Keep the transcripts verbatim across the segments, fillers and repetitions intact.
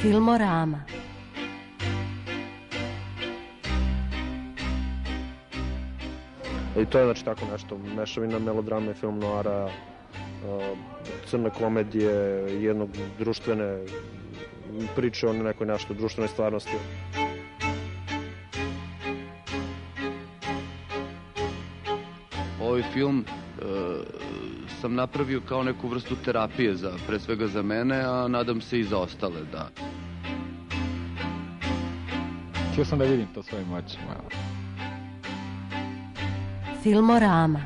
Filmorama. I to je znači tako nešto, mešavina melodrame, film noara, crne komedije, jednog društvene priče o nekoj našoj društvenoj stvarnosti. Ovaj film e, sam napravio kao neku vrstu terapije, za, pre svega za mene, a nadam se i za ostale, da. Htio sam da vidim to svojim očima. Filmorama.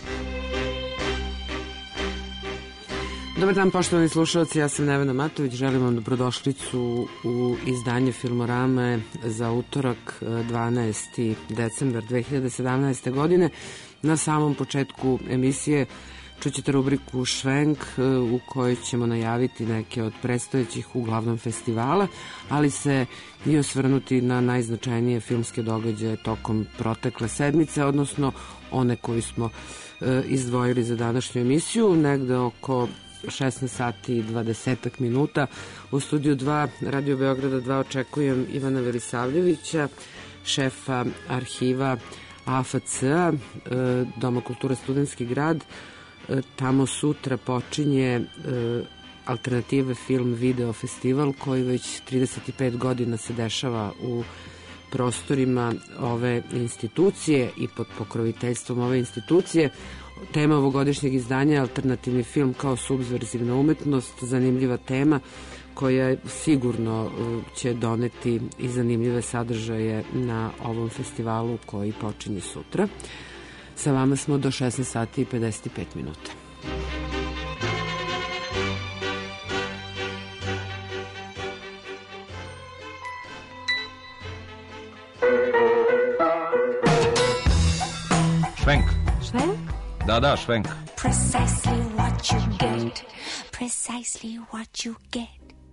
Dobar dan, poštovani slušalci, ja sam Nevena Matović, želim vam dobrodošlicu u izdanje Filmorame za utorak dvanaesti decembar dve hiljade sedamnaeste. godine. Na samom početku emisije čućete rubriku Švenk u kojoj ćemo najaviti neke od predstojećih uglavnom festivala, ali se i osvrnuti na najznačajnije filmske događaje tokom protekle sedmice, odnosno one koji smo e, izdvojili za današnju emisiju. Negde oko šesnaest sati i dvadeset minuta u studiju dva Radio Beograda dva očekujem Ivana Velisavljevića, šefa arhiva A F C-a, Doma kulture Studentski grad. Tamo sutra počinje Alternative film video festival koji već trideset pet godina se dešava u prostorima ove institucije i pod pokroviteljstvom ove institucije. Tema ovogodišnjeg izdanja je alternativni film kao subverzivna umetnost, zanimljiva tema koja sigurno će doneti i zanimljive sadržaje na ovom festivalu koji počinje sutra. Sa vama smo do šesnaest sati i pedeset pet minuta. Švenk. Švenk? Da, da, švenk. Precisely what you get. Precisely what you get.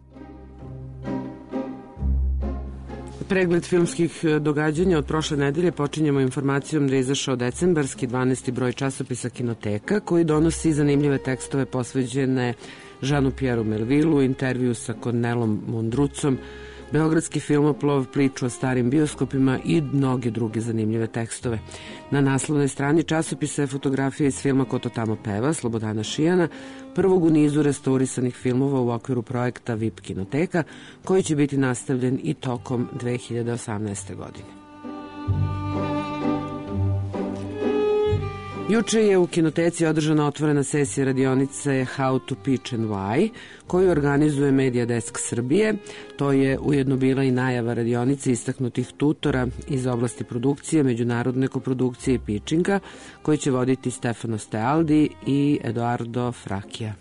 Pregled filmskih događanja od prošle nedelje počinjemo informacijom da je izašao decembarski dvanaesti broj časopisa Kinoteka, koji donosi zanimljive tekstove posveđene Žanu Pjeru Melvilu, intervju sa Kornelom Mondrucom, Beogradski filmoplov, priču o starim bioskopima i mnoge druge zanimljive tekstove. Na naslovnoj strani časopisa je fotografija iz filma Ko to tamo peva, Slobodana Šijana, prvog u nizu restaurisanih filmova u okviru projekta V I P Kinoteka, koji će biti nastavljen i tokom dve hiljade osamnaeste. godine. Juče je u Kinoteci održana otvorena sesija radionice How to Pitch and Why, koju organizuje Media Desk Srbije. To je ujedno bila i najava radionice istaknutih tutora iz oblasti produkcije, međunarodne koprodukcije i pitchinga, koji će voditi Stefano Stealdi i Eduardo Fracchia.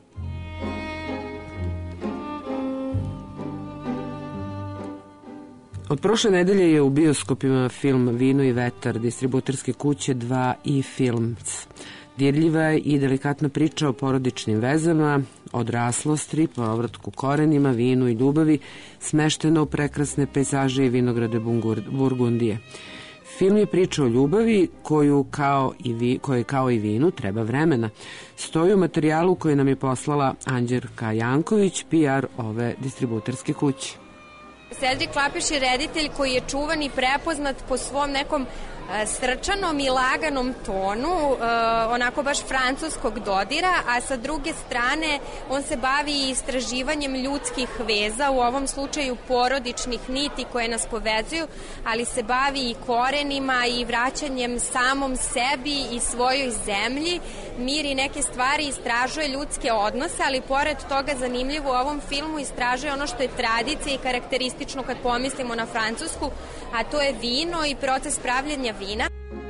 Od prošle nedelje je u bioskopima film Vino i vetar distributerske kuće dva i Films. Dirljiva i delikatna priča o porodičnim vezama, odraslosti, povratku korenima, vinu i ljubavi, smeštena u prekrasne pejzaže i vinograde Burgundije. Film je priča o ljubavi koju kao i vi, koje kao i vinu treba vremena. Stoji u materijalu koji nam je poslala Anđelka Janković, P R ove distributerske kuće. Cedric Klapiš je reditelj koji je čuvan i prepoznat po svom nekom srčanom i laganom tonu, onako baš francuskog dodira, a sa druge strane on se bavi istraživanjem ljudskih veza, u ovom slučaju porodičnih niti koje nas povezuju, ali se bavi i korenima i vraćanjem samom sebi i svojoj zemlji, miri neke stvari, istražuje ljudske odnose, ali pored toga zanimljivo u ovom filmu istražuje ono što je tradicija i karakteristično kad pomislimo na Francusku, a to je vino i proces pravljenja vina.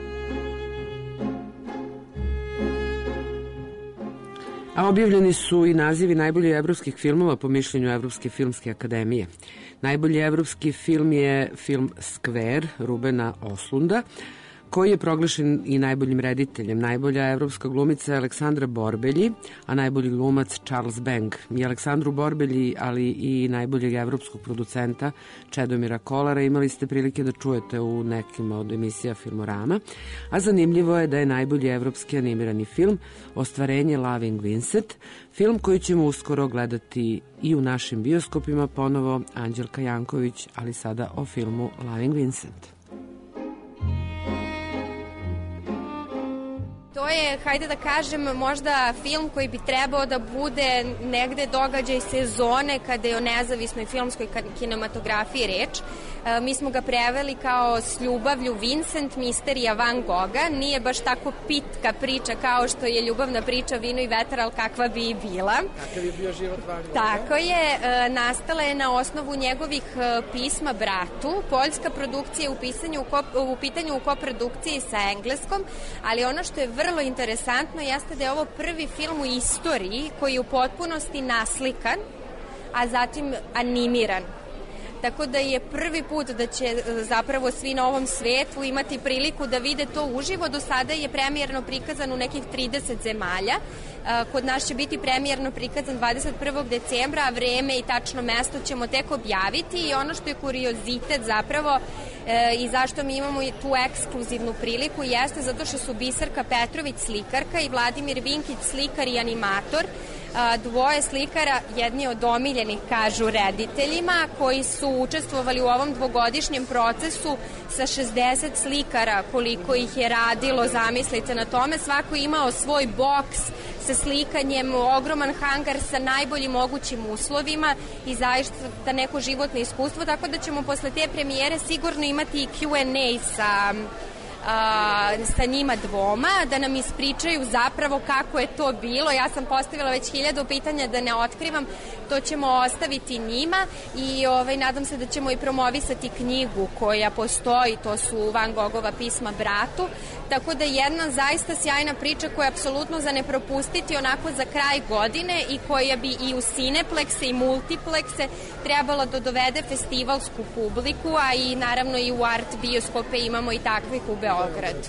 A objavljeni su i nazivi najboljih evropskih filmova po mišljenju Evropske filmske akademije. Najbolji evropski film je film Skver Rubena Oslunda, koji je proglašen i najboljim rediteljem. Najbolja evropska glumica je Aleksandra Borbelji, a najbolji glumac Charles Bang. I Aleksandru Borbelji, ali i najboljeg evropskog producenta Čedomira Kolara imali ste prilike da čujete u nekim od emisija Filmorama, a zanimljivo je da je najbolji evropski animirani film ostvarenje Loving Vincent, film koji ćemo uskoro gledati i u našim bioskopima, ponovo Anđelka Janković, ali sada o filmu Loving Vincent. To je, hajde da kažem, možda film koji bi trebao da bude negde događaj sezone kada je o nezavisnoj filmskoj kinematografiji reč. E, mi smo ga preveli kao S ljubavlju Vincent, misterija Van Gogha. Nije baš tako pitka priča kao što je ljubavna priča Vino i vetar, ali kakva bi i bila. Kakav je bio život Van Gogha? Tako je. E, nastala je na osnovu njegovih e, pisma bratu. Poljska produkcija u, pisanju, u, kop, u pitanju u koprodukciji sa engleskom, ali ono što je vrlo interesantno jeste da je ovo prvi film u istoriji koji je u potpunosti naslikan, a zatim animiran. Tako da je prvi put da će zapravo svi na ovom svetu imati priliku da vide to uživo. Do sada je premijerno prikazan u nekih trideset zemalja. Kod nas će biti premijerno prikazan dvadeset prvog decembra, a vreme i tačno mesto ćemo tek objaviti. I ono što je kuriozitet zapravo e, i zašto mi imamo tu ekskluzivnu priliku jeste zato što su Biserka Petrović slikarka i Vladimir Vinkić slikar i animator. Dvoje slikara, jedni od omiljenih, kažu rediteljima, koji su učestvovali u ovom dvogodišnjem procesu sa šezdeset slikara, koliko ih je radilo, zamislite na tome. Svako imao svoj boks sa slikanjem, ogroman hangar sa najboljim mogućim uslovima i zaista neko životno iskustvo, tako da ćemo posle te premijere sigurno imati i Q and A sa A, sa njima dvoma, da nam ispričaju zapravo kako je to bilo. Ja sam postavila već hiljadu pitanja, da ne otkrivam, to ćemo ostaviti njima i ovaj, nadam se da ćemo i promovisati knjigu koja postoji, to su Van Gogova pisma bratu, tako da jedna zaista sjajna priča koja je apsolutno za ne propustiti onako za kraj godine i koja bi i u Cineplexe i Multiplexe trebala da dovede festivalsku publiku, a i naravno i u art bioskope imamo i takvih u Beogradu. Beograd.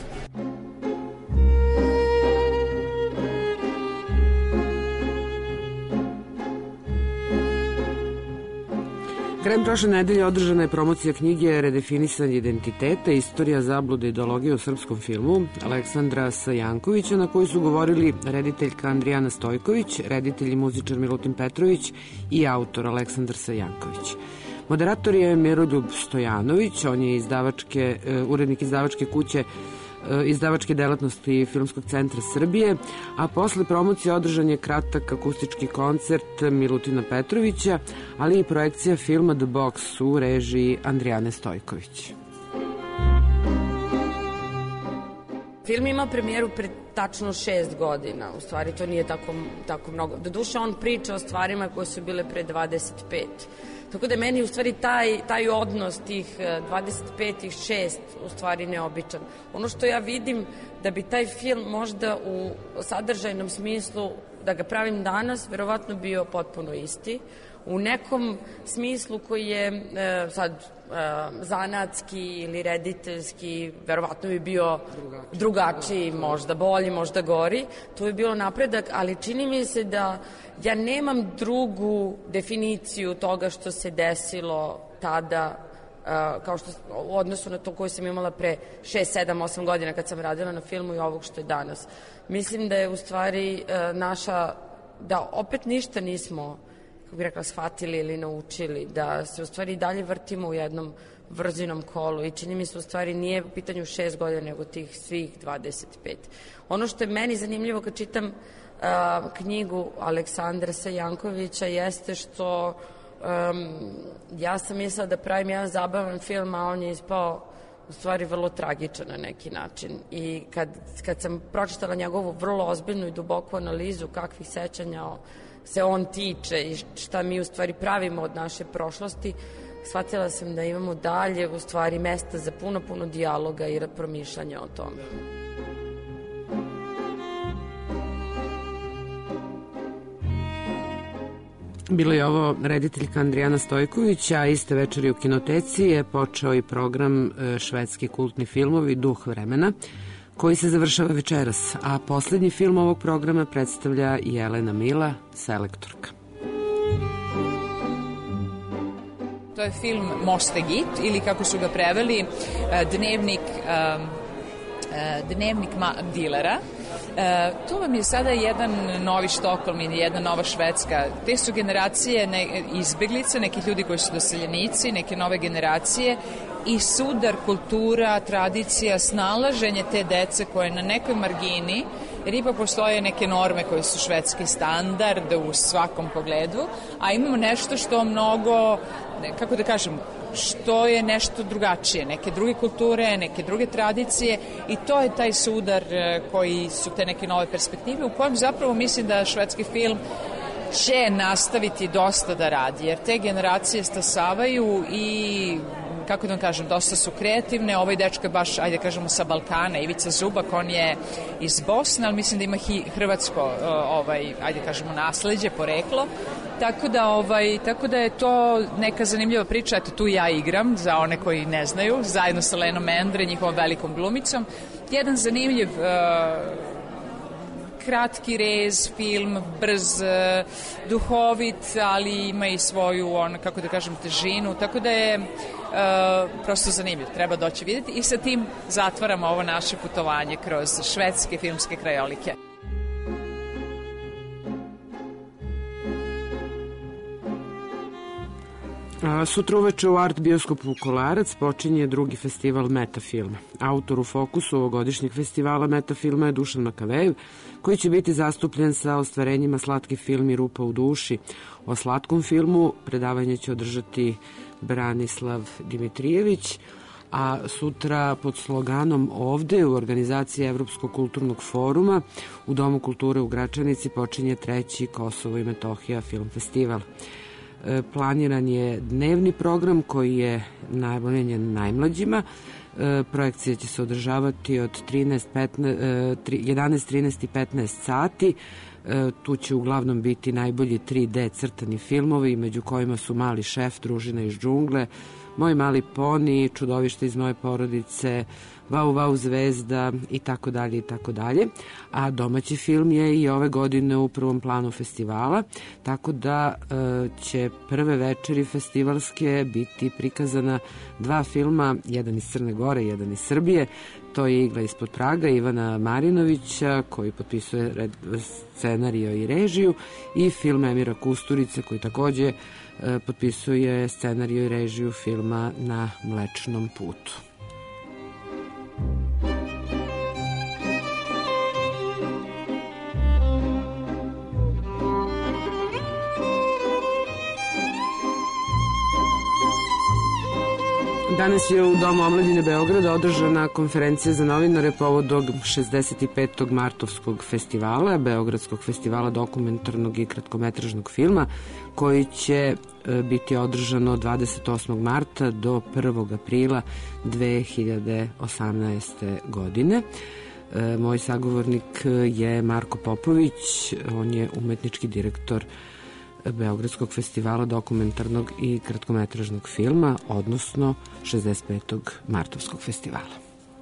Krajem prošle nedelje održana je promocija knjige Redefinisanje identiteta, istorija zablude i ideologije u srpskom filmu Aleksandra Sajankovića, na kojoj su govorili rediteljka Andrijana Stojković, reditelj i muzičar Milutin Petrović i autor Aleksandar Sajanković. Moderator je Miroljub Stojanović, on je izdavačke, urednik izdavačke kuće izdavačke delatnosti Filmskog centra Srbije, a posle promocije održan je kratak akustički koncert Milutina Petrovića, ali i projekcija filma The Box u režiji Andrijane Stojković. Film ima premijeru pred tačno šest godina, u stvari to nije tako, tako mnogo. Doduše on priča o stvarima koje su bile pre dvadeset pet. Tako da je meni u stvari taj, taj odnos tih dvadeset pet i šest u stvari neobičan. Ono što ja vidim da bi taj film možda u sadržajnom smislu, da ga pravim danas, verovatno bio potpuno isti. U nekom smislu koji je e, sad e, zanatski ili rediteljski, verovatno bi bio drugačiji, drugačiji, možda bolji, možda gori. To bi bilo napredak, ali čini mi se da ja nemam drugu definiciju toga što se desilo tada, uh, kao što u odnosu na to koju sam imala pre šest, sedam, osam godina kad sam radila na filmu i ovog što je danas. Mislim da je u stvari uh, naša, da opet ništa nismo, kako bih rekla, shvatili ili naučili, da se u stvari i dalje vrtimo u jednom vrzinom kolu i čini mi se u stvari nije u pitanju šest godina nego tih svih dvadeset pet. Ono što je meni zanimljivo kad čitam Uh, knjigu Aleksandra Sajankovića jeste što um, ja sam mislila da pravim jedan zabavan film, a on je ispao u stvari vrlo tragičan na neki način. I kad, kad sam pročitala njegovu vrlo ozbiljnu i duboku analizu kakvih sećanja se on tiče i šta mi u stvari pravimo od naše prošlosti, shvatila sam da imamo dalje u stvari mesta za puno, puno dijaloga i promišljanja o tome. Bilo je ovo rediteljka Andrijana Stojković, a iste večeri u Kinoteci je počeo i program Švedski kultni filmovi Duh vremena, koji se završava večeras, a poslednji film ovog programa predstavlja Jelena Mila, Selektorka. To je film Mostegit, ili kako su ga preveli, dnevnik, dnevnik dilera. E, to vam je sada jedan novi Štokholm i jedna nova Švedska. Te su generacije ne, izbeglice, neki ljudi koji su doseljenici, neke nove generacije i sudar, kultura, tradicija, snalaženje te dece koje je na nekoj margini, jer ipak postoje neke norme koje su švedski standard u svakom pogledu, a imamo nešto što mnogo, kako da kažem, što je nešto drugačije, neke druge kulture, neke druge tradicije i to je taj sudar koji su te neke nove perspektive u kojem zapravo mislim da švedski film će nastaviti dosta da radi, jer te generacije stasavaju i kako da vam kažem, dosta su kreativne. Ovaj dečko je baš, ajde kažemo, sa Balkana, Ivica Zubak, on je iz Bosne, ali mislim da ima hi, hrvatsko, ovaj, ajde kažemo, nasleđe, poreklo. Tako da, ovaj, tako da je to neka zanimljiva priča. Eto, tu ja igram, za one koji ne znaju, zajedno sa Lenom Endre, njihovom velikom glumicom. Jedan zanimljiv uh, kratki rez, film, brz, duhovit, ali ima i svoju, on, kako da kažem, težinu, tako da je uh, prosto zanimljiv, treba doći vidjeti i sa tim zatvaramo ovo naše putovanje kroz švedske filmske krajolike. Sutra uveče u Art bioskopu Kolarac počinje drugi festival Metafilma. Autor u fokusu ovogodišnjeg festivala Metafilma je Dušan Makavejev, koji će biti zastupljen sa ostvarenjima Slatki film i Rupa u duši. O slatkom filmu predavanje će održati Branislav Dimitrijević, a sutra pod sloganom Ovde u organizaciji Evropskog kulturnog foruma u Domu kulture u Gračanici počinje treći Kosovo i Metohija film festival. Planiran je dnevni program koji je namenjen najmlađima. Projekcije će se održavati od jedanaest, trinaest i petnaest sati. Tu će uglavnom biti najbolji tri D crtani filmovi, među kojima su Mali šef, Družina iz džungle, Moj mali poni, Čudovište iz moje porodice, Vau Vau zvezda i tako dalje i tako dalje. A domaći film je i ove godine u prvom planu festivala, tako da e, će prve večeri festivalske biti prikazana dva filma, jedan iz Crne Gore, jedan iz Srbije. To je Igla ispod praga Ivana Marinovića, koji potpisuje scenario i režiju, i film Emira Kusturice, koji takođe e, potpisuje scenario i režiju filma Na mlečnom putu. Danas je u Domu omladine Beograda održana konferencija za novinare povodom šezdeset petog martovskog festivala, Beogradskog festivala dokumentarnog i kratkometražnog filma, koji će biti održan od dvadeset osmog marta do prvog aprila dve hiljade osamnaeste. godine. Moj sagovornik je Marko Popović, on je umetnički direktor Beogradskog festivala dokumentarnog i kratkometražnog filma, odnosno šezdeset petog martovskog festivala.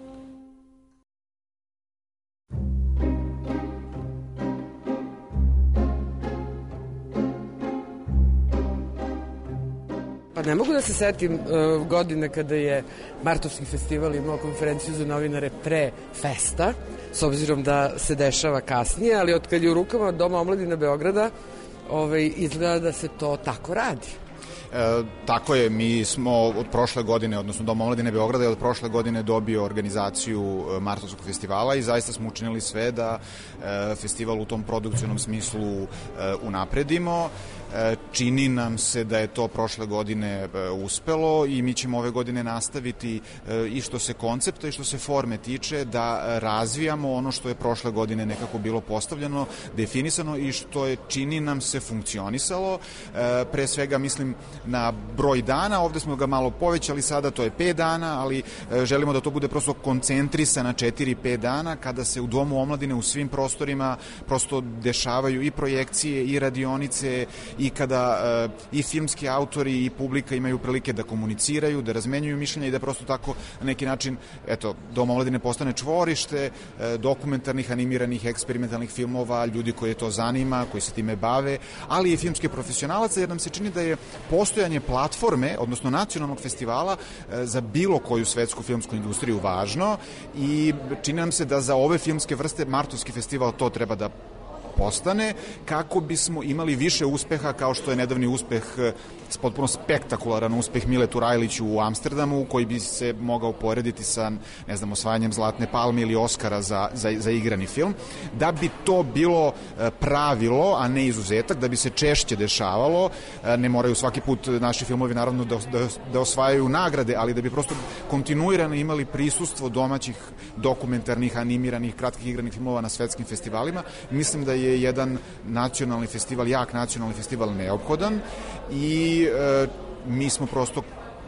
Pa ne mogu da se setim uh, godine kada je Martovski festival imao konferenciju za novinare pre festa, s obzirom da se dešava kasnije, ali od kad je u rukama Doma omladine Beograda, Ove, izgleda da se to tako radi. E, tako je, mi smo od prošle godine, odnosno Dom omladine Beograda je od prošle godine dobio organizaciju Martovskog festivala i zaista smo učinili sve da e, festival u tom produkcionom smislu e, unapredimo. E, čini nam se da je to prošle godine e, uspelo i mi ćemo ove godine nastaviti e, i što se koncepta i što se forme tiče da razvijamo ono što je prošle godine nekako bilo postavljeno, definisano i što je, čini nam se, funkcionisalo. E, pre svega mislim na broj dana, ovde smo ga malo povećali, sada to je pet dana, ali e, želimo da to bude prosto koncentrisano na četiri pet dana, kada se u Domu omladine u svim prostorima prosto dešavaju i projekcije i radionice i kada i filmski autori i publika imaju prilike da komuniciraju, da razmenjuju mišljenja i da prosto tako na neki način, eto, Dom omladine postane čvorište dokumentarnih, animiranih, eksperimentalnih filmova, ljudi koje to zanima, koji se time bave, ali i filmske profesionalaca, jer nam se čini da je postojanje platforme, odnosno nacionalnog festivala za bilo koju svetsku filmsku industriju važno i čini nam se da za ove filmske vrste Martovski festival to treba da postane, kako bismo imali više uspeha kao što je nedavni uspeh, potpuno spektakularan uspeh Mile Turajliću u Amsterdamu, koji bi se mogao porediti sa, ne znam, osvajanjem Zlatne palme ili Oskara za, za, za igrani film. Da bi to bilo pravilo, a ne izuzetak, da bi se češće dešavalo, ne moraju svaki put naši filmovi naravno da, da, da osvajaju nagrade, ali da bi prosto kontinuirano imali prisustvo domaćih dokumentarnih, animiranih, kratkih igranih filmova na svetskim festivalima. Mislim da je jedan nacionalni festival, jak nacionalni festival neophodan i e, mi smo prosto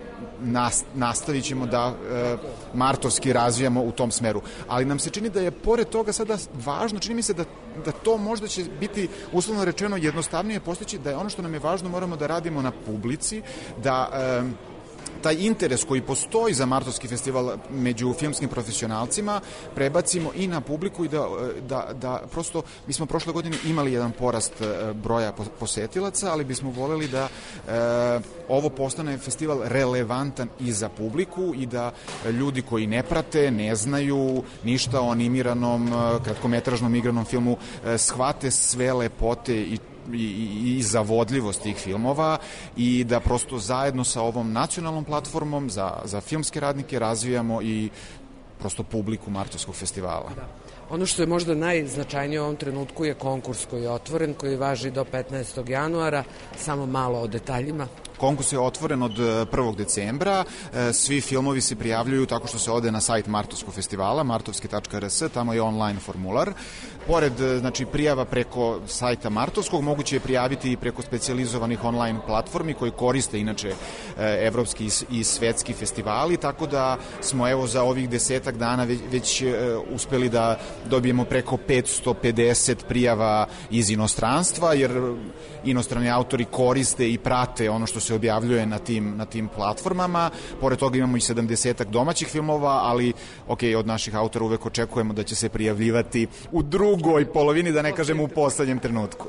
nas, nastavit ćemo da e, martovski razvijamo u tom smeru. Ali nam se čini da je pored toga sada važno, čini mi se da, da to možda će biti uslovno rečeno jednostavnije postići, da je ono što nam je važno moramo da radimo na publici, da e, taj interes koji postoji za Martovski festival među filmskim profesionalcima prebacimo i na publiku i da, da, da prosto, mi smo prošle godine imali jedan porast broja posetilaca, ali bismo voljeli da e, ovo postane festival relevantan i za publiku i da ljudi koji ne prate, ne znaju ništa o animiranom, kratkometražnom igranom filmu, e, shvate sve lepote i i, i zavodljivost tih filmova i da prosto zajedno sa ovom nacionalnom platformom za, za filmske radnike razvijamo i prosto publiku Martovskog festivala. Da. Ono što je možda najznačajnije u ovom trenutku je konkurs koji je otvoren, koji važi do petnaestog januara, samo malo o detaljima. Konkurs je otvoren od prvog decembra, svi filmovi se prijavljuju tako što se ode na sajt Martovskog festivala, martovski tačka r s, tamo je online formular. Pored, znači, prijava preko sajta Martovskog, moguće je prijaviti i preko specijalizovanih online platformi koji koriste inače evropski i svetski festivali, tako da smo evo za ovih desetak dana već, već uspeli da dobijemo preko petsto pedeset prijava iz inostranstva, jer inostrani autori koriste i prate ono što se objavljuje na tim, na tim platformama. Pored toga imamo i sedamdesetak domaćih filmova, ali ok, od naših autora uvek očekujemo da će se prijavljivati u drugoj polovini, da ne kažem u poslednjem trenutku.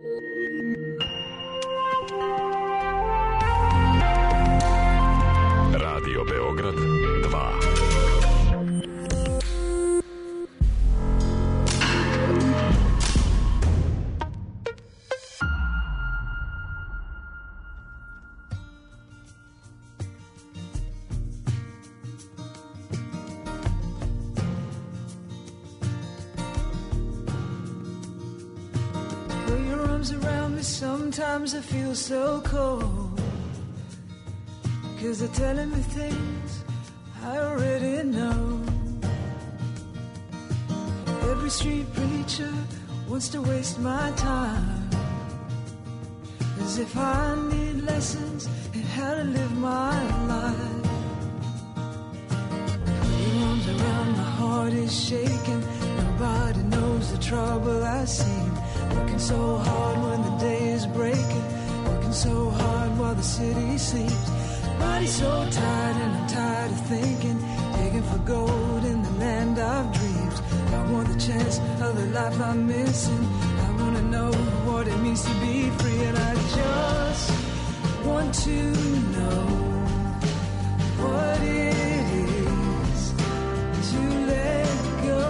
Radio Beograd dva. Sometimes I feel so cold, 'cause they're telling me things I already know. Every street preacher wants to waste my time, as if I need lessons in how to live my life. He arms around my heart is shaking, nobody knows the trouble I see. Working so hard when the day is breaking, working so hard while the city sleeps. Body's so tired and I'm tired of thinking, digging for gold in the land of dreams. I want the chance of the life I'm missing. I want to know what it means to be free, and I just want to know what it is to let go.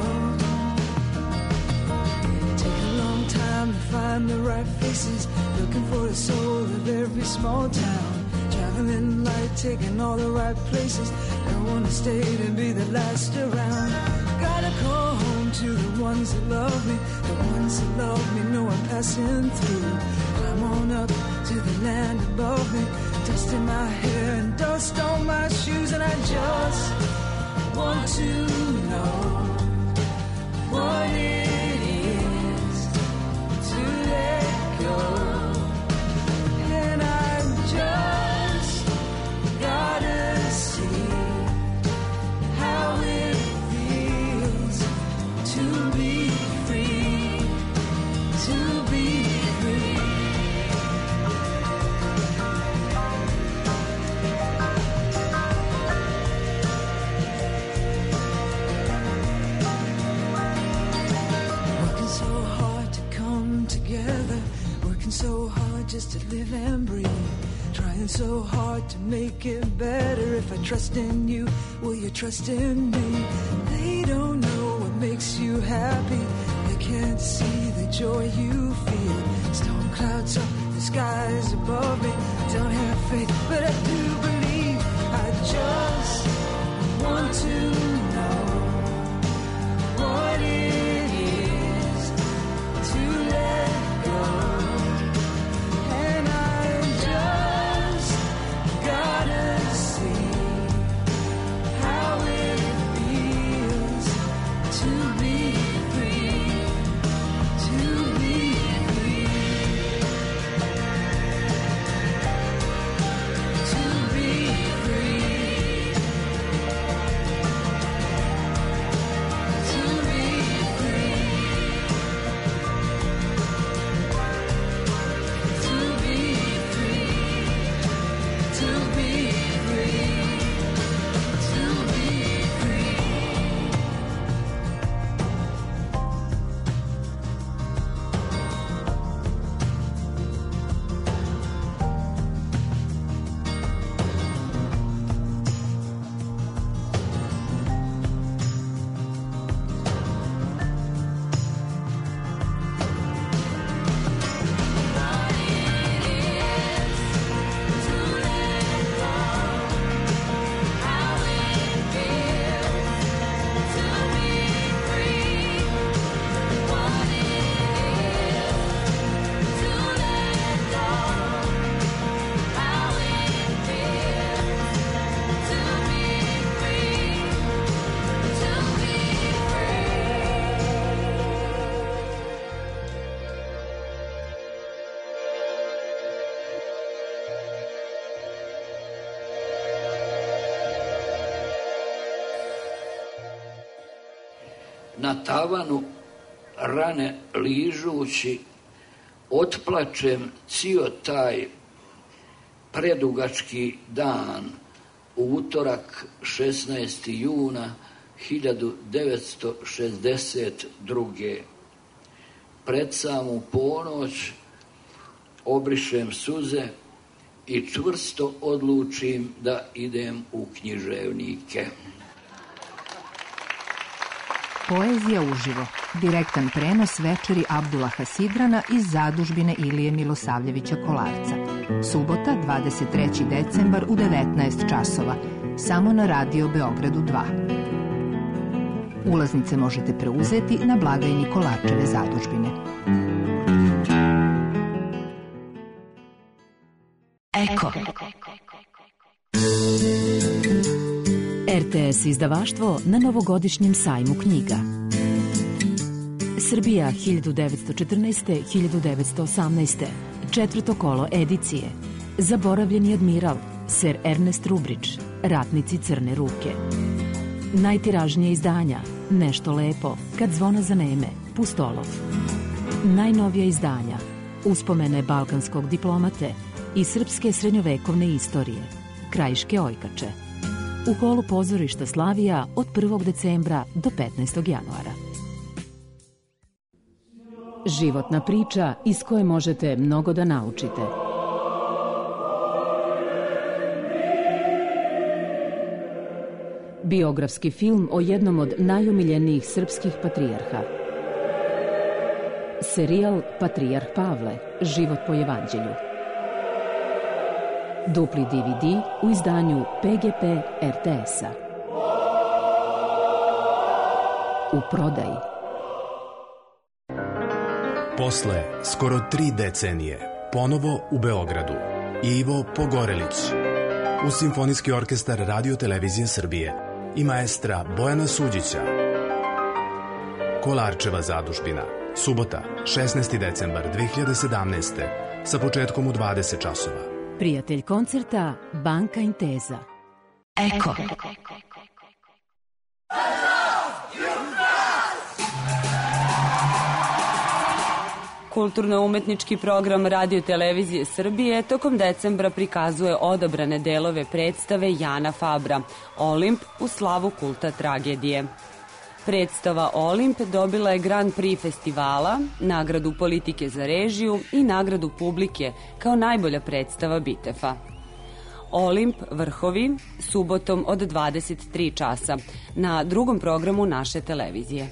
Time to find the right faces, looking for the soul of every small town. Traveling light, taking all the right places. Don't want to stay to be the last around. Gotta call home to the ones that love me, the ones that love me know I'm passing through. Climb on up to the land above me, dust in my hair and dust on my shoes, and I just want to know what it is to let go. And I just gotta see how it feels to be free, to be free. just to live and breathe. Trying so hard to make it better. If I trust in you, will you trust in me? They don't know what makes you happy. They can't see the joy you feel. Storm clouds up, the skies above me. Don't have faith, but I do believe. I just want to know what it is to let go. And I just gotta see how it feels to be free, to be free, to be free, to be free, to be free, to be free, to be free. Na tavanu rane ližući, otplačem cio taj predugački dan, u utorak šesnaestog juna hiljadu devetsto šezdeset druge. Pred samu ponoć obrišem suze i čvrsto odlučim da idem u književnike. Poezija uživo. Direktan prenos večeri Abdulaha Sidrana iz zadužbine Ilije Milosavljevića Kolarca. Subota, dvadeset treći decembar u devetnaest časova. Samo na Radio Beogradu dva. Ulaznice možete preuzeti na blagajni Kolarčeve zadužbine. Eko. R T S izdavaštvo na novogodišnjem sajmu knjiga. Srbija hiljadu devetsto četrnaeste do hiljadu devetsto osamnaeste. Četvrto kolo edicije. Zaboravljeni admiral, Ser Ernest Rubrić, Ratnici crne ruke. Najtiražnije izdanja, Nešto lepo, Kad zvona zaneme, Pustolov. Najnovija izdanja, Uspomene balkanskog diplomate i srpske srednjovekovne istorije, Krajiške ojkače. U holu pozorišta Slavija od prvog decembra do petnaestog januara. Životna priča iz koje možete mnogo da naučite. Biografski film o jednom od najomiljenijih srpskih patrijarha. Serijal Patrijarh Pavle, život po evanđelju. Dupli D V D u izdanju P G P R T S-a. U prodaji. Posle skoro tri decenije, ponovo u Beogradu, Ivo Pogorelić, uz Simfonijski orkestar Radio Televizije Srbije i maestra Bojana Suđića. Kolarčeva zadužbina, subota, šesnaesti decembar dve hiljade sedamnaeste. sa početkom u dvadeset časova. Prijatelj koncerta Banka Inteza. Eko. Kulturno-umetnički program Radio Televizije Srbije tokom decembra prikazuje odabrane delove predstave Jana Fabra, Olimp u slavu kulta tragedije. Predstava Olimp dobila je Grand Prix festivala, nagradu politike za režiju i nagradu publike kao najbolja predstava Bitefa. Olimp vrhovi subotom od dvadeset tri časa na drugom programu naše televizije.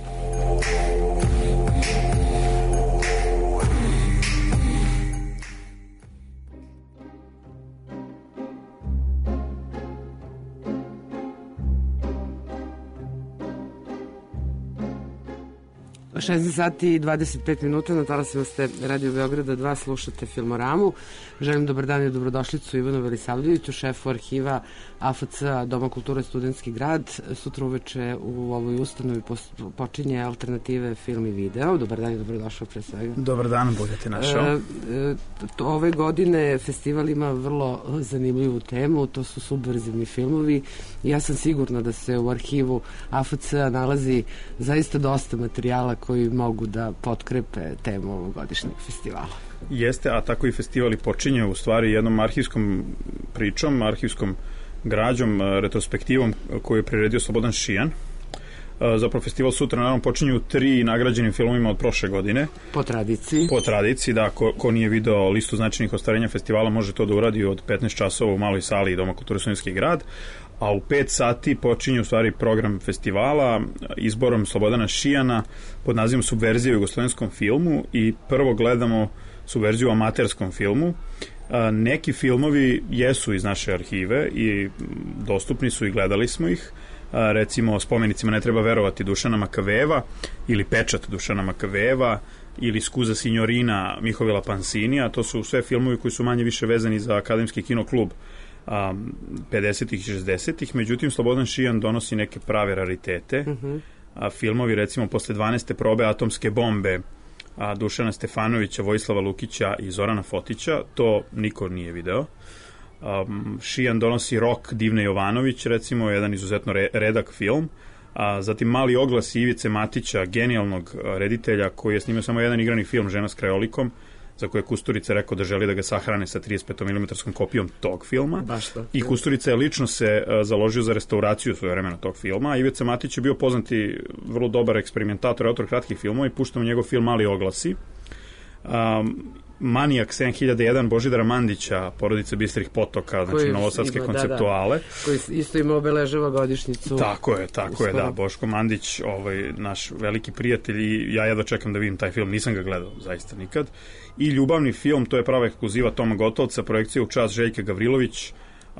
šesnaest sati i dvadeset pet minuta, na talasima ste Radio Beograda dva, slušate Filmoramu. Želim dobar dan i dobrodošlicu Ivanu Velisavljeviću, šefu arhiva A F C Doma kulture Studentski grad. Sutra uveče u ovoj ustanovi počinje Alternative film i video. Dobar dan i dobrodošao pre svega. Dobar dan, budete našao. E, e, ove godine festival ima vrlo zanimljivu temu, to su subverzivni filmovi. Ja sam sigurna da se u arhivu A F C nalazi zaista dosta materijala koji mogu da potkrepe temu ovogodišnjeg festivala. Jeste, a tako i festivali počinje u stvari jednom arhivskom pričom, arhivskom građom, retrospektivom koju je priredio Slobodan Šijan. Zapravo festival sutra naravno počinju tri nagrađenim filmovima od prošle godine. Po tradiciji. Po tradiciji, da. Ko, ko nije video listu značajnih ostvarenja festivala može to da uradi od petnaest časova u maloj sali Doma kulture Studentski grad. A u pet sati počinje u stvari program festivala izborom Slobodana Šijana pod nazivom Subverzija u jugoslovenskom filmu i prvo gledamo subverziju u amaterskom filmu. Neki filmovi jesu iz naše arhive i dostupni su i gledali smo ih. Recimo Spomenicima ne treba verovati Dušana Makavejeva ili Pečat Dušana Makavejeva ili Skuza signorina Mihovila Pansinija. To su sve filmovi koji su manje više vezani za Akademski kinoklub Um, pedesetih i šezdesetih, međutim Slobodan Šijan donosi neke prave raritete. Uh-huh. A filmovi recimo posle dvanaeste probe Atomske bombe a, Dušana Stefanovića, Vojislava Lukića i Zorana Fotića, to niko nije video. Um, Šijan donosi Rok Divne Jovanović, recimo jedan izuzetno re, redak film. A, zatim Mali oglas Ivice Matića, genijalnog reditelja koji je snimio samo jedan igrani film, Žena s krajolikom, za koje Kusturica rekao da želi da ga sahrane sa trideset pet milimetrom kopijom tog filma. I Kusturica je lično se uh, založio za restauraciju svoje vremena tog filma. A Ivica Matić je bio poznati vrlo dobar eksperimentator, autor kratkih filmova i puštamo njegov film Mali oglasi. Um, Manijak sedam hiljada jedan Božidara Mandića, Porodica bistrih potoka, znači koji novosadske ima, konceptuale. Da, da. Koji isto ima obeležava godišnjicu. Tako je, tako je, da. Boško Mandić, ovaj, naš veliki prijatelj i ja jedva čekam da vidim taj film, nisam ga gledao, zaista nikad. I ljubavni film, to je prava ekskluziva Toma Gotovca, projekcija u čast Željka Gavrilović,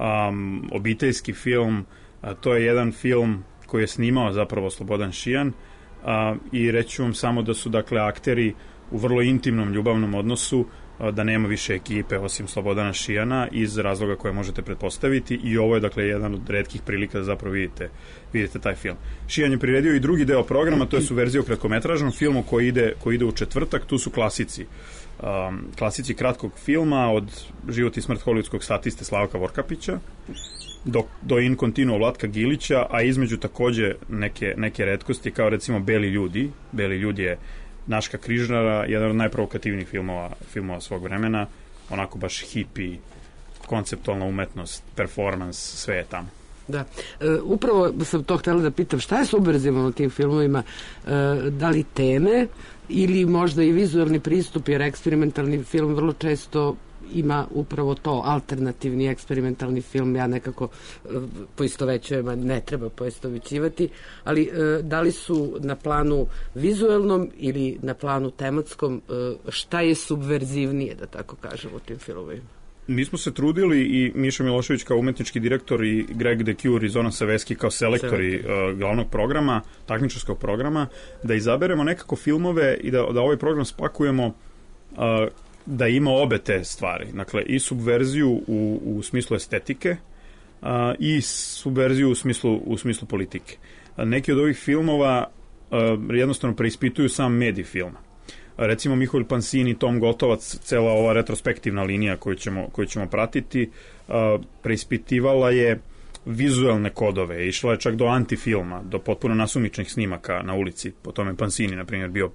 um, obiteljski film, a, to je jedan film koji je snimao zapravo Slobodan Šijan a, i reću vam samo da su dakle akteri u vrlo intimnom ljubavnom odnosu, da nema više ekipe osim Slobodana Šijana iz razloga koje možete pretpostaviti i ovo je dakle jedan od retkih prilika da zapravo vidite, vidite taj film. Šijan je priredio i drugi deo programa, to je subverzija u kratkometražnom filmu koji ide, koji ide u četvrtak, tu su klasici. Um, klasici kratkog filma od Život i smrt hollywoodskog statiste Slavka Vorkapića do, do In Continuo Vlatka Gilića, a između takođe neke, neke retkosti kao recimo Beli ljudi. Beli ljudi je Naška Križnara, jedan od najprovokativnijih filmova, filmova svog vremena, onako baš hipi, konceptualna umetnost, performans, sve je tamo. Da, e, upravo sam to htjela da pitam, šta je subverzivno u tim filmovima, e, da li teme ili možda i vizualni pristup, jer eksperimentalni film vrlo često ima upravo to, alternativni eksperimentalni film, ja nekako e, poistovećujem, a ne treba poistovećivati, ali e, da li su na planu vizualnom ili na planu tematskom, e, šta je subverzivnije, da tako kažem, u tim filmovima? Mi smo se trudili i Miša Milošević kao umetnički direktor i Greg DeCure i Zoran Saveski kao selektori uh, glavnog programa, takmičarskog programa, da izaberemo nekako filmove i da, da ovaj program spakujemo uh, da ima obe te stvari. Dakle, i subverziju u, u smislu estetike uh, i subverziju u smislu, u smislu politike. Uh, neki od ovih filmova uh, jednostavno preispituju sam medij filma. Recimo Mihovil Pansini, Tom Gotovac, cela ova retrospektivna linija koju ćemo, koju ćemo pratiti, uh, preispitivala je vizuelne kodove, išla je čak do antifilma, do potpuno nasumičnih snimaka na ulici, po tome Pansini, na primjer, bio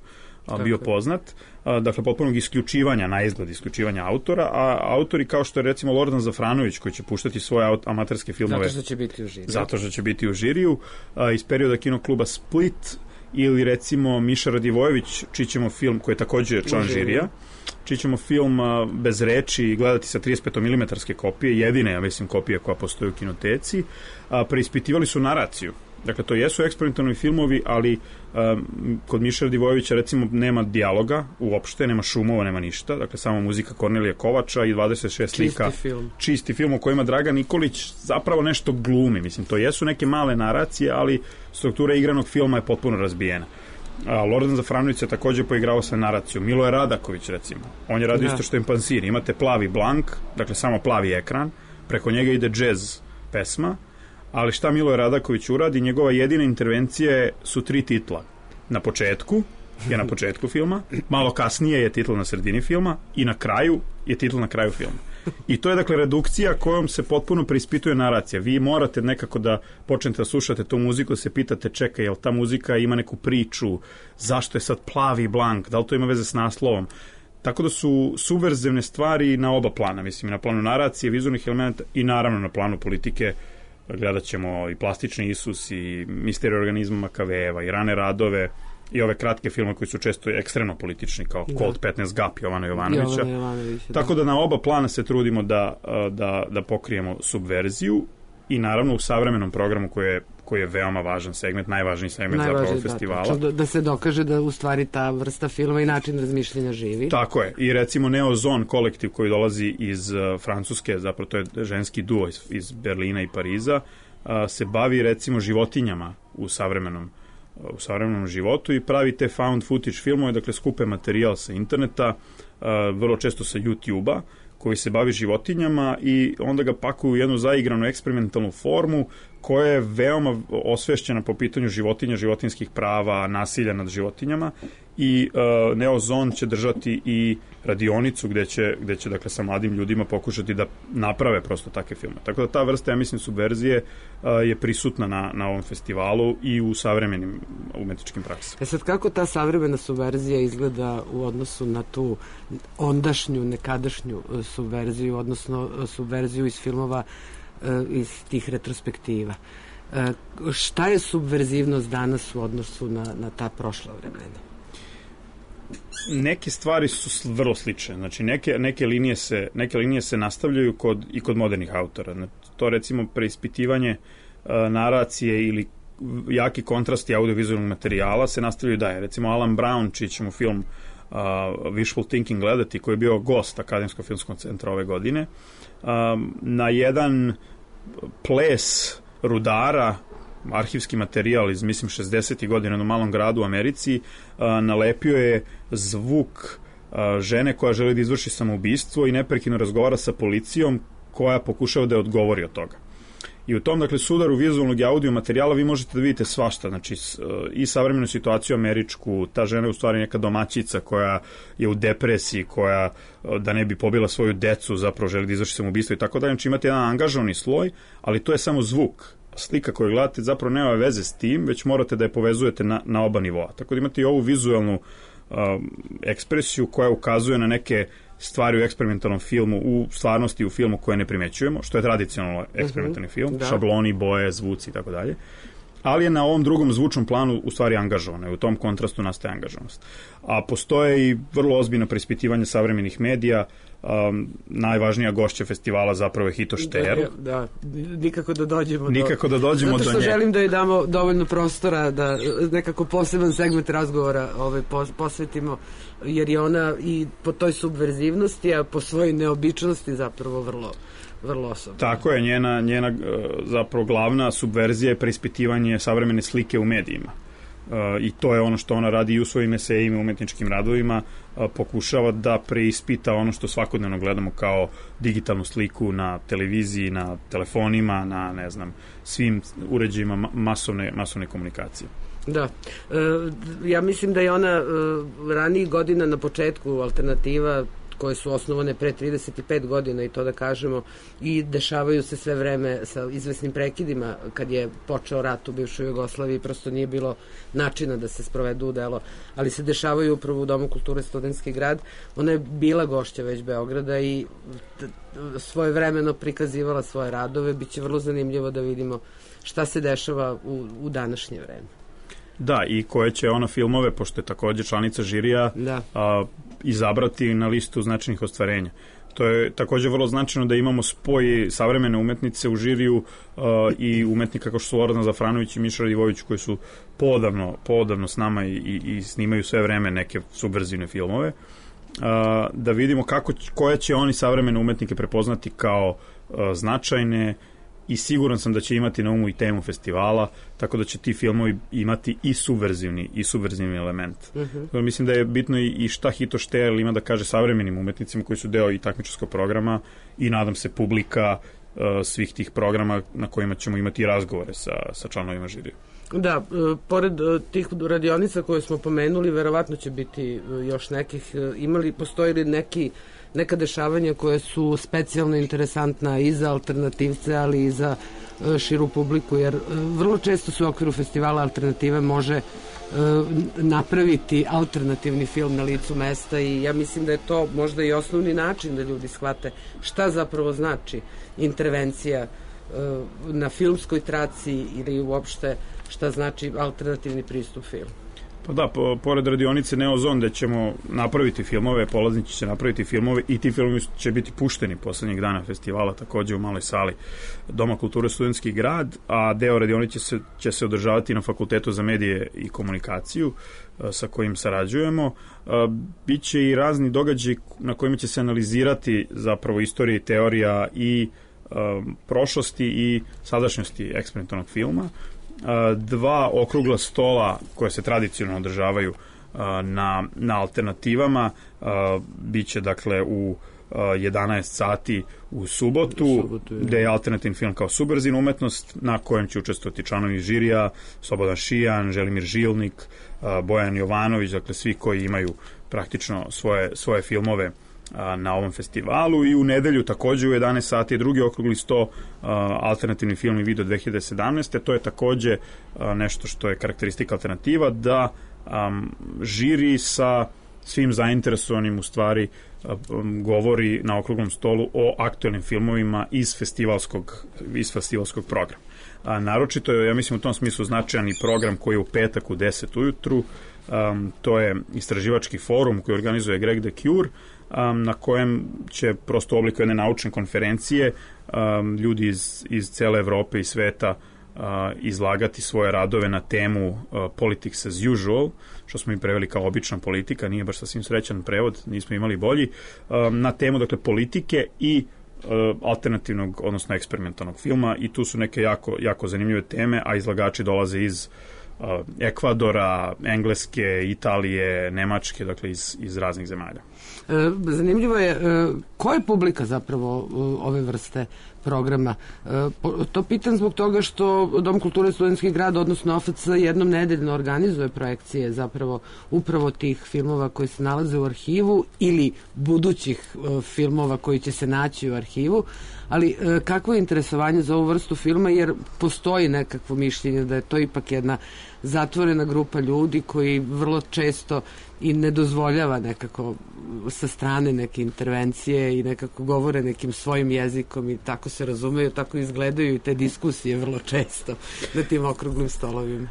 bio poznat. Dakle, potpunog isključivanja, na izgled isključivanja autora, a autori kao što je recimo Lordan Zafranović koji će puštati svoje amaterske filmove. Zato što će biti u žiriju. Zato što će biti u žiriju. Iz perioda kinokluba Split ili recimo Miša Radivojević, čiji ćemo film koji je takođe član žirija, čiji ćemo film bez reči gledati sa trideset pet milimetarske kopije, jedine, ja mislim, kopije koja postoji u kinoteci. Preispitivali su naraciju. Dakle, to jesu eksperimentalni filmovi, ali um, kod Miša Radivojevića recimo nema dijaloga uopšte, nema šumova, nema ništa. Dakle, samo muzika Kornelija Kovača i dvadeset šest slika. Čisti film. Čisti film u kojima Dragan Nikolić zapravo nešto glumi. Mislim, to jesu neke male naracije, ali struktura igranog filma je potpuno razbijena. A, Lordan Zafranović se takođe poigrao sa naracijom. Miloje Radaković, recimo. On je radio isto što je Pansir. Imate plavi blank, dakle samo plavi ekran, preko njega ide džez pesma, ali šta Miloje Radaković uradi, njegova jedina intervencija su tri titla. Na početku je na početku filma, malo kasnije je titl na sredini filma i na kraju je titl na kraju filma. I to je dakle redukcija kojom se potpuno preispituje naracija. Vi morate nekako da počnete da slušate tu muziku, da se pitate čekaj, jel ta muzika ima neku priču, zašto je sad plavi blank, da li to ima veze s naslovom. Tako da su subverzivne stvari na oba plana, mislim, na planu naracije, vizualnih elementa i naravno na planu politike. Gledat ćemo i Plastični Isus i Misterija organizma Makavejeva i Rane radove i ove kratke filme koji su često ekstremno politični kao da. Colt petnaest Gap Jovana Jovanovića. Jovana Jovanovića da. Tako da na oba plana se trudimo da, da, da pokrijemo subverziju i naravno u savremenom programu koji je, koji je veoma važan segment, najvažniji segment najvažniji, zapravo festivala. Da, da se dokaže da u stvari ta vrsta filma i način razmišljanja živi. Tako je. I recimo Neozon kolektiv koji dolazi iz uh, Francuske, zapravo to je ženski duo iz, iz Berlina i Pariza, uh, se bavi recimo životinjama u savremenom u savremenom životu i pravi te found footage filmove, dakle skupe materijal sa interneta, uh, vrlo često sa YouTube-a, koji se bavi životinjama i onda ga pakuju u jednu zaigranu eksperimentalnu formu koja je veoma osvešćena po pitanju životinja, životinskih prava, nasilja nad životinjama i uh, Neozon će držati i radionicu gde će, gde će dakle, sa mladim ljudima pokušati da naprave prosto takve filme. Tako da ta vrsta, ja mislim, subverzije uh, je prisutna na, na ovom festivalu i u savremenim umetničkim praksama. E sad, kako ta savremena subverzija izgleda u odnosu na tu ondašnju, nekadašnju subverziju, odnosno subverziju iz filmova iz tih retrospektiva? Šta je subverzivnost danas u odnosu na, na ta prošla vremena? Neke stvari su vrlo slične. Znači, neke, neke, linije se, neke linije se nastavljaju kod, i kod modernih autora. Znači, to recimo preispitivanje uh, naracije ili jaki kontrasti audiovizualnog materijala se nastavljaju daje. Recimo Alan Brown, čiji ćemo film uh, Wishful Thinking gledati, koji je bio gost Akademskog filmskog centra ove godine, um, na jedan ples rudara, arhivski materijal iz, mislim, šezdesetih godina na malom gradu u Americi, a, nalepio je zvuk a, žene koja želi da izvrši samoubistvo i neprekidno razgovara sa policijom koja pokušava da je odgovori od toga. I u tom, dakle, sudaru vizualnog i audio materijala vi možete da vidite svašta, znači i savremenu situaciju američku, ta žena je u stvari neka domaćica koja je u depresiji, koja da ne bi pobila svoju decu, zapravo želi da izvrši samoubistvo i tako dalje, znači imate jedan angažovani sloj, ali to je samo zvuk. Slika koju gledate zapravo nema veze s tim, već morate da je povezujete na, na oba nivoa. Tako da imate i ovu vizualnu uh, ekspresiju koja ukazuje na neke stvari u eksperimentalnom filmu, u stvarnosti u filmu koje ne primećujemo, što je tradicionalno eksperimentalni uh-huh, film, da. Šabloni, boje, zvuci i tako dalje. Ali je na ovom drugom zvučnom planu u stvari angažovano i u tom kontrastu nastaje angažovanost. A postoje i vrlo ozbiljno preispitivanje savremenih medija. Um, najvažnija gošća festivala zapravo je Hito Šter. Da, da, nikako da dođemo nikako do... da dođemo do nje. Zato što želim da joj damo dovoljno prostora da nekako poseban segment razgovora ovaj, posvetimo, jer je ona i po toj subverzivnosti, a po svojoj neobičnosti zapravo vrlo vrlo osobno. Tako je, njena, njena zapravo glavna subverzija je preispitivanje savremene slike u medijima. Uh, i to je ono što ona radi i u svojim esejima, umetničkim radovima, uh, pokušava da preispita ono što svakodnevno gledamo kao digitalnu sliku na televiziji, na telefonima, na, ne znam, svim uređajima masovne, masovne komunikacije. Da, e, ja mislim da je ona e, ranijih godina na početku alternativa koje su osnovane pre trideset pet godina i to da kažemo, i dešavaju se sve vreme sa izvesnim prekidima kad je počeo rat u bivšoj Jugoslaviji, prosto nije bilo načina da se sprovedu u delo, ali se dešavaju upravo u Domu kulture Studentski grad. Ona je bila gošća već Beograda i svojevremeno prikazivala svoje radove. Biće vrlo zanimljivo da vidimo šta se dešava u, u današnje vreme. Da, i koje će ona filmove, pošto je takođe članica žirija, a, izabrati na listu značajnih ostvarenja. To je takođe vrlo značajno da imamo spoj savremene umetnice u žiriju a, i umetnika kao što su Lordan Zafranović i Miša Radivojević, koji su poodavno, poodavno s nama i, i, i snimaju sve vreme neke subverzivne filmove. A, da vidimo kako, koje će oni savremene umetnike prepoznati kao a, značajne, i siguran sam da će imati na umu i temu festivala, tako da će ti filmovi imati i subverzivni i subverzivni element. Uh-huh. Mislim da je bitno i šta Hito Šterl ima da kaže savremenim umetnicima koji su deo i takmičarskog programa i nadam se publika uh, svih tih programa na kojima ćemo imati razgovore sa, sa članovima žirija. Da, uh, pored uh, tih radionica koje smo pomenuli, verovatno će biti uh, još nekih, uh, imali, postoji li neki neka dešavanja koje su specijalno interesantna i za alternativce, ali i za uh, širu publiku, jer uh, vrlo često se u okviru festivala alternative može uh, napraviti alternativni film na licu mesta i ja mislim da je to možda i osnovni način da ljudi shvate šta zapravo znači intervencija uh, na filmskoj traci ili uopšte šta znači alternativni pristup filmu. Pa da, po, pored radionice Neozon, gde ćemo napraviti filmove, polaznici će napraviti filmove i ti filmovi će biti pušteni poslednjeg dana festivala, takođe u maloj sali Doma kulture Studentski grad, a deo radionice se, će se održavati na Fakultetu za medije i komunikaciju, sa kojim sarađujemo. Biće i razni događaji na kojima će se analizirati zapravo istorija i teorija i um, prošlosti i sadašnjosti eksperimentalnog filma. Dva okrugla stola koje se tradicionalno održavaju na, na alternativama biće dakle u jedanaest sati u subotu, u subotu gde je alternativni film kao subverzivna umetnost na kojem će učestvovati članovi žirija, Slobodan Šijan, Želimir Žilnik, Bojan Jovanović, dakle svi koji imaju praktično svoje, svoje filmove na ovom festivalu. I u nedelju takođe u jedanaest sati drugi okrugli sto, alternativni film i video dve hiljade sedamnaeste. To je takođe nešto što je karakteristika alternativa, da um, žiri sa svim zainteresovanim u stvari um, govori na okruglom stolu o aktuelnim filmovima iz festivalskog, iz festivalskog programa. A, naročito je, ja mislim, u tom smislu značajan i program koji je u petak u deset ujutru. Um, to je istraživački forum koji organizuje Greg de Cure, Um, na kojem će prosto u obliku jedne naučne konferencije um, ljudi iz, iz cele Evrope i sveta uh, izlagati svoje radove na temu uh, Politics as usual, što smo im preveli kao obična politika, nije baš sasvim srećan prevod, nismo imali bolji, um, na temu dakle politike i uh, alternativnog, odnosno eksperimentalnog filma, i tu su neke jako, jako zanimljive teme, a izlagači dolaze iz uh, Ekvadora, Engleske, Italije, Nemačke, dakle iz, iz raznih zemalja. Zanimljivo je koja je publika zapravo ove vrste programa. To pitam zbog toga što Dom kulture Studentski grad, odnosno O F C, jednom nedeljno organizuje projekcije zapravo upravo tih filmova koji se nalaze u arhivu ili budućih filmova koji će se naći u arhivu, ali kakvo je interesovanje za ovu vrstu filma, jer postoji nekakvo mišljenje da je to ipak jedna zatvorena grupa ljudi koji vrlo često i ne dozvoljava nekako sa strane neke intervencije i nekako govore nekim svojim jezikom i tako se razumeju, tako izgledaju i te diskusije vrlo često na tim okruglim stolovima.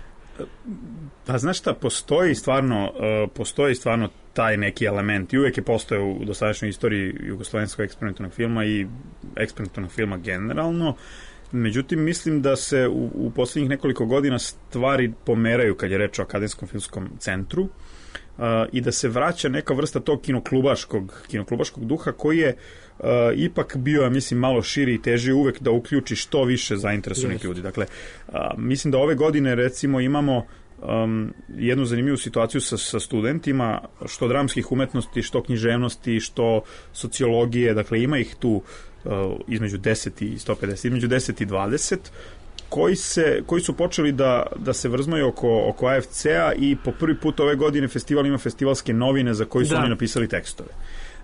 Pa znaš šta, postoji stvarno, uh, postoji stvarno taj neki element i uvek je postojao u dosadašnjoj istoriji jugoslovenskog eksperimentalnog filma i eksperimentalnog filma generalno. Međutim, mislim da se u, u poslednjih nekoliko godina stvari pomeraju kad je reč o Akademskom filmskom centru, uh, i da se vraća neka vrsta tog kinoklubaškog, kinoklubaškog duha koji je uh, ipak bio, ja mislim, malo širi i teži uvek da uključi što više zainteresovanih ljudi. Dakle, uh, mislim da ove godine recimo imamo um, jednu zanimljivu situaciju sa, sa studentima, što dramskih umetnosti, što književnosti, što sociologije, dakle ima ih tu uh, između deset i sto pedeset, između deset i dvadeset, koji, se, koji su počeli da, da se vrzmaju oko, oko A F C-a i po prvi put ove godine festival ima festivalske novine za koji su da. oni napisali tekstove.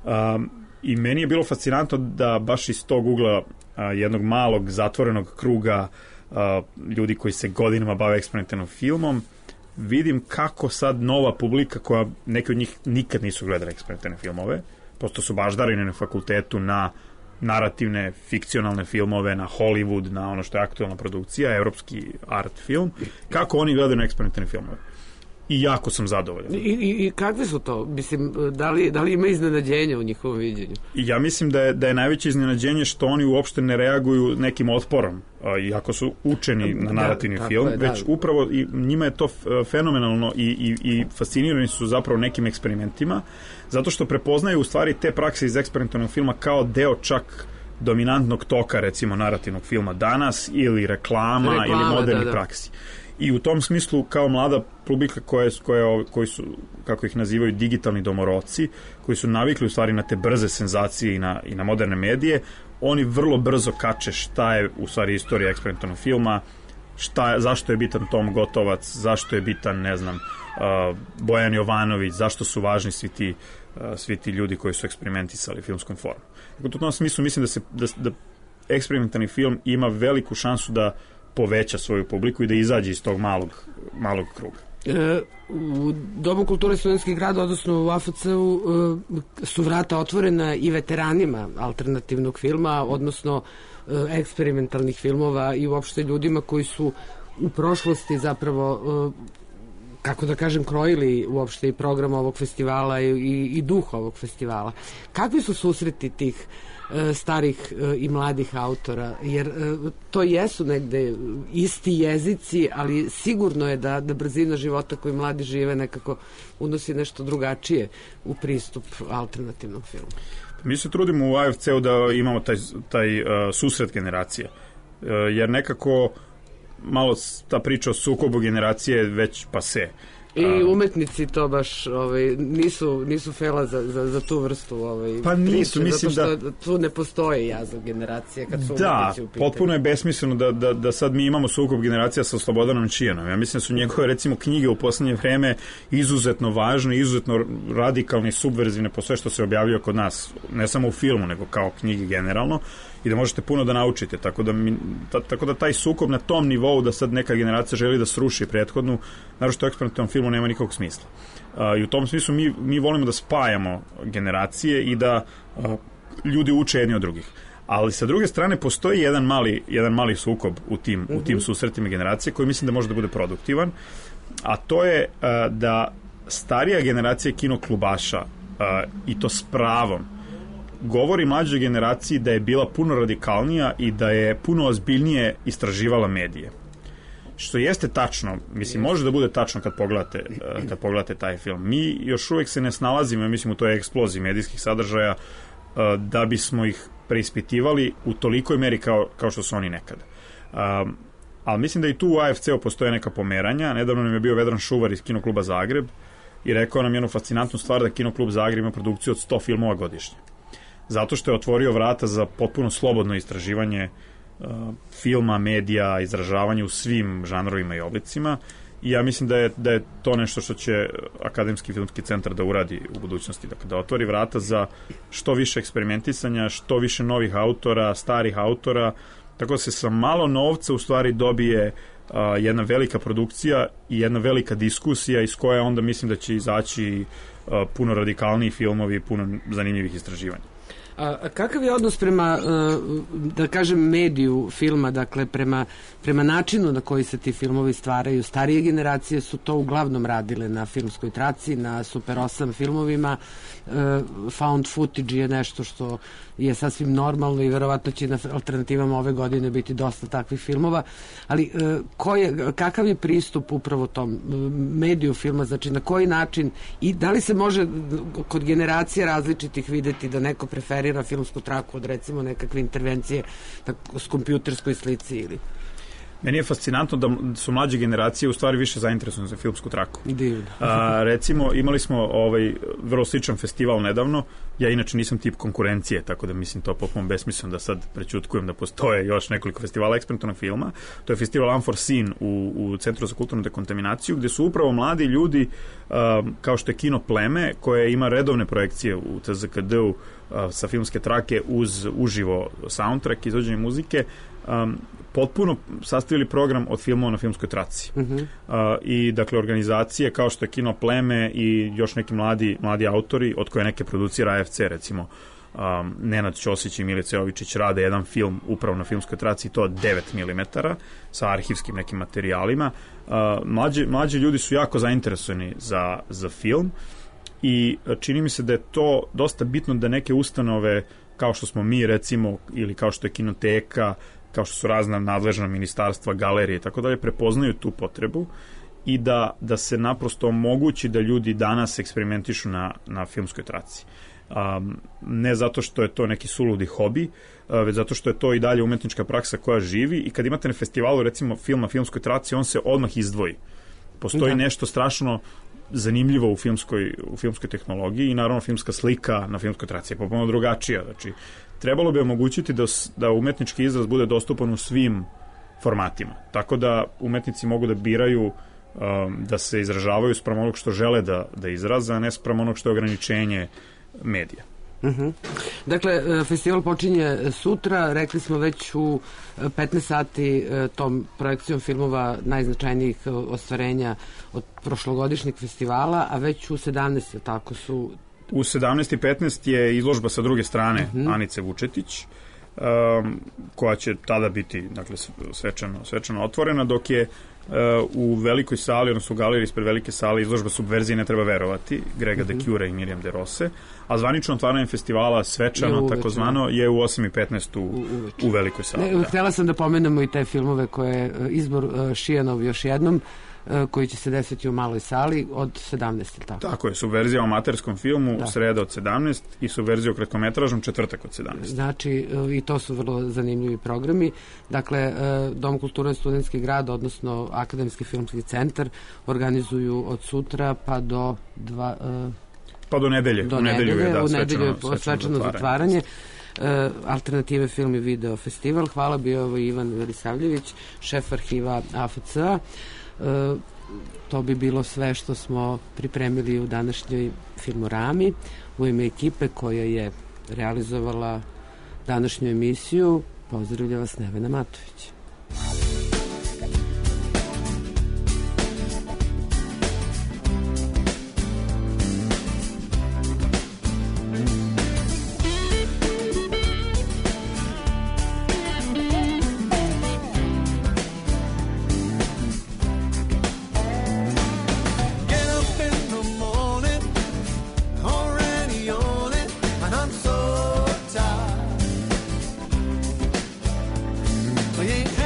Um, I meni je bilo fascinantno da baš iz tog ugla a, jednog malog zatvorenog kruga a, ljudi koji se godinama bave eksperimentalnim filmom, vidim kako sad nova publika koja neki od njih nikad nisu gledali eksperimentalne filmove, prosto su baždarine na fakultetu na narativne, fikcionalne filmove, na Hollywood, na ono što je aktualna produkcija, evropski art film, kako oni gledaju na eksperimentalne filmove. I jako sam zadovoljan. I, i, i kakve su to? Mislim, da li, da li ima iznenađenja u njihovom viđenju? Ja mislim da je, da je najveće iznenađenje što oni uopšte ne reaguju nekim otporom, iako su učeni na narativni da, film, je, već da. Upravo i njima je to fenomenalno i, i, i fascinirani su zapravo nekim eksperimentima, zato što prepoznaju u stvari te prakse iz eksperimentalnog filma kao deo čak dominantnog toka, recimo, narativnog filma danas, ili reklama, reklama ili modernih da, da. praksi. I u tom smislu, kao mlada publika koja, koja, koji su, kako ih nazivaju, digitalni domoroci, koji su navikli u stvari na te brze senzacije i na, i na moderne medije, oni vrlo brzo kače šta je u stvari istorija eksperimentalnog filma, šta je, zašto je bitan Tom Gotovac, zašto je bitan, ne znam, uh, Bojan Jovanović, zašto su važni svi ti, uh, svi ti ljudi koji su eksperimentisali filmskom formom. U tom smislu mislim da, se, da, da eksperimentalni film ima veliku šansu da poveća svoju publiku i da izađe iz tog malog, malog kruga. E, u Domu kulture Studentskih grada, odnosno u A F C-u, e, su vrata otvorena i veteranima alternativnog filma, odnosno e, eksperimentalnih filmova i uopšte ljudima koji su u prošlosti zapravo, e, kako da kažem, krojili uopšte i program ovog festivala i, i, i duh ovog festivala. Kakvi su susreti tih starih i mladih autora, jer to jesu negde isti jezici, ali sigurno je da, da brzina života koju mladi žive nekako unosi nešto drugačije u pristup alternativnom filmu. Mi se trudimo u A F C-u da imamo taj, taj uh, susret generacije, uh, jer nekako malo ta priča o sukobu generacije već pase. I umetnici to baš ovaj, nisu, nisu fela za, za, za tu vrstu ovaj, pa nisu, priče, mislim zato što da tu ne postoji jazov generacije kad su da, umetnici u pitanju. potpuno je besmisleno da, da, da sad mi imamo sukob generacija sa Slobodanom Čijanom. Ja mislim da su njegove recimo knjige u poslednje vreme izuzetno važne, izuzetno radikalne i subverzivne po sve što se objavljuje kod nas, ne samo u filmu nego kao knjige generalno, i da možete puno da naučite, tako da, mi, ta, tako da taj sukob na tom nivou da sad neka generacija želi da sruši prethodnu, naročito u eksperimentalnom filmu nema nikakvog smisla. Uh, I u tom smislu mi, mi volimo da spajamo generacije i da uh, ljudi uče jedni od drugih. Ali sa druge strane postoji jedan mali, jedan mali sukob u tim, mm-hmm. u tim susretima generacije koji mislim da može da bude produktivan, a to je uh, da starija generacija kinoklubaša uh, i to s pravom govori mlađoj generaciji da je bila puno radikalnija i da je puno ozbiljnije istraživala medije. Što jeste tačno, mislim, može da bude tačno kad pogledate, kad pogledate taj film. Mi još uvek se ne snalazimo, mislim, u toj eksploziji medijskih sadržaja da bismo ih preispitivali u tolikoj meri kao, kao što su oni nekada. Um, ali mislim da i tu u A F C-u postoje neka pomeranja. Nedavno nam je bio Vedran Šuvar iz Kinokluba Zagreb i rekao nam jednu fascinantnu stvar da Kinoklub Zagreb ima produkciju od sto filmova godišnje. Zato što je otvorio vrata za potpuno slobodno istraživanje uh, filma, medija, izražavanje u svim žanrovima i oblicima, i ja mislim da je, da je to nešto što će Akademski filmski centar da uradi u budućnosti, dakle, da otvori vrata za što više eksperimentisanja, što više novih autora, starih autora, tako da se sa malo novca u stvari dobije uh, jedna velika produkcija i jedna velika diskusija iz koje onda mislim da će izaći uh, puno radikalniji filmovi, puno zanimljivih istraživanja. A kakav je odnos prema, da kažem, mediju filma, dakle prema, prema načinu na koji se ti filmovi stvaraju? Starije generacije su to uglavnom radile na filmskoj traci, na Super osam filmovima. Found footage je nešto što je sasvim normalno i verovatno će na alternativama ove godine biti dosta takvih filmova, ali ko je, kakav je pristup upravo tom mediju filma, znači na koji način i da li se može kod generacije različitih videti da neko preferira filmsku traku od recimo nekakve intervencije s kompjuterskoj slici ili... Meni je fascinantno da su mlađe generacije u stvari više zainteresovane za filmsku traku. Divno. A, recimo, imali smo ovaj vrlo sličan festival nedavno. Ja inače nisam tip konkurencije, tako da mislim to popolno besmisleno da sad prećutkujem da postoje još nekoliko festivala eksperimentalnog filma. To je festival Unforeseen u, u Centru za kulturnu dekontaminaciju, gde su upravo mladi ljudi, um, kao što je Kino Pleme, koje ima redovne projekcije u T Z K D-u uh, sa filmske trake uz uživo soundtrack, izvođenje muzike, um, potpuno sastavili program od filmova na filmskoj traci. Uh -huh. uh, I, dakle, organizacije kao što je Kino Pleme i još neki mladi, mladi autori, od koje neke producira A F C, recimo, um, Nenad Ćosić i Milica Jovičić rade jedan film upravo na filmskoj traci, to devet milimetara, sa arhivskim nekim materijalima. Uh, mlađi, mlađi ljudi su jako zainteresovani za, za film i čini mi se da je to dosta bitno da neke ustanove, kao što smo mi, recimo, ili kao što je Kinoteka, kao što su razna nadležna ministarstva, galerije i tako dalje, prepoznaju tu potrebu i da, da se naprosto omogući da ljudi danas eksperimentišu na, na filmskoj traci. Um, ne zato što je to neki suludi hobi, uh, već zato što je to i dalje umetnička praksa koja živi i kad imate na festivalu, recimo, film na filmskoj traci, on se odmah izdvoji. Postoji da. nešto strašno zanimljivo u filmskoj, u filmskoj tehnologiji i naravno filmska slika na filmskoj traci je popolno drugačija. Znači, trebalo bi omogućiti da, da umetnički izraz bude dostupan u svim formatima. Tako da umetnici mogu da biraju um, da se izražavaju sprem onog što žele da, da izraza, a ne sprem onog što je ograničenje medija. Uh-huh. Dakle, festival počinje sutra, rekli smo već u petnaest sati tom projekcijom filmova najznačajnijih ostvarenja od prošlogodišnjeg festivala, a već u sedamnaest tako su... U sedamnaest i petnaest je izložba sa druge strane uh-huh. Anice Vučetić, um, koja će tada biti, dakle, svečano, svečano otvorena, dok je uh, u velikoj sali, odnosno u galeriji ispred velike sale, izložba Subverzije ne treba verovati, Grega uh-huh. de Cure i Mirjam de Rose, a zvanično otvaranje festivala svečano, takozvano, je u osam i petnaest u, u, u velikoj sali. Ne, da. Htjela sam da pomenemo i te filmove koje izbor uh, Šijanov još jednom, koji će se desiti u maloj sali od sedamnaest, tako? Tako je, Subverzija o amaterskom filmu, da. Sreda od sedamnaest i Subverzija o kratkometražnom četvrtak od sedamnaest. Znači, i to su vrlo zanimljivi programi. Dakle, Dom kulture Studentski grad, odnosno Akademski filmski centar, organizuju od sutra pa do dva... Pa do nedelje. Do u nedelju, nedelje, je, da, u nedelju svečano, je svečano zatvaranje. zatvaranje. Alternative film i video festival. Hvala, bio ovo Ivan Velisavljević, šef arhiva A F C-a. E, to bi bilo sve što smo pripremili u današnjoj Filmorami u ime ekipe koja je realizovala današnju emisiju. Pozdravlja vas Nevena Matović. We ain't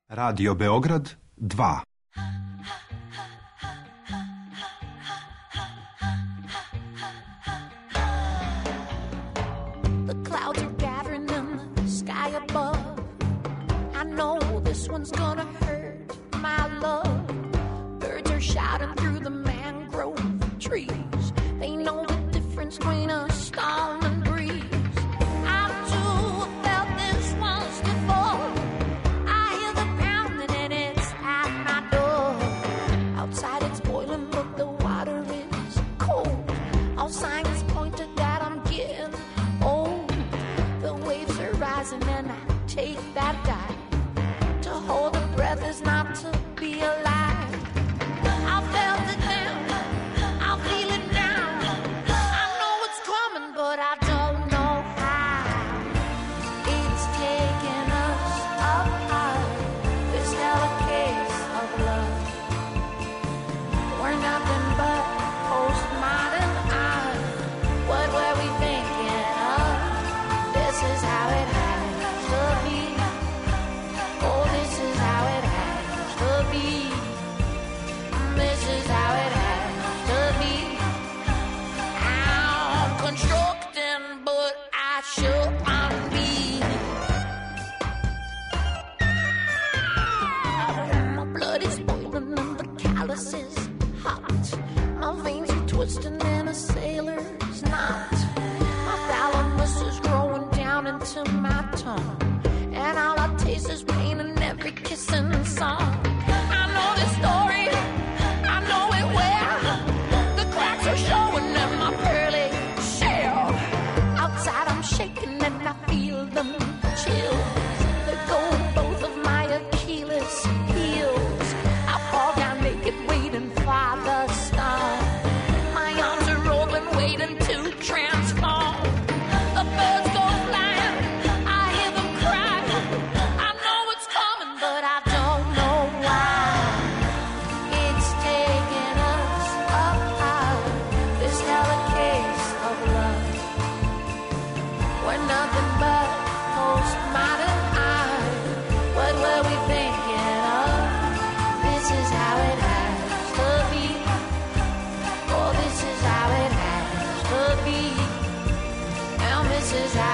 Radio Beograd dva. The clouds are gathering in the sky above. I know this one's gonna hurt, my love. Birds are shouting through the mangrove trees. They know the difference between a storm and breeze. I too felt this once before. I hear the pounding and it's at my door. Outside it's boiling but the water is cold. All signs point to that I'm getting old. The waves are rising and I take that dive. To hold a breath is not to be alive. I felt it now, I feel it now. I know it's coming, but I don't know how. It's taking us apart. This hell a case of love. We're nothing but postmodern art. What were we thinking of? This is how it has to be. Oh, this is how it has to be. This is how it has to be. I'm constructing, but I shouldn't be. My blood is boiling and the callus is hot. My veins are twisting in a sailor's knot. My thalamus is growing down into my tongue. And all I taste is pain in every kissing song. I know this story, I know it well. The cracks are showing in my pearly shell. Outside I'm shaking and I feel them chills. Let go of both of my Achilles heels. I fall down naked waiting for the storm. My arms are rolling waiting to transform. The birds go flying, I hear them cry. I know it's coming, but I don't know why. It's taking us apart. This hell a case of love. We're nothing but postmodern art. What were we thinking of? This is how it has to be. Oh, this is how it has to be. And this is how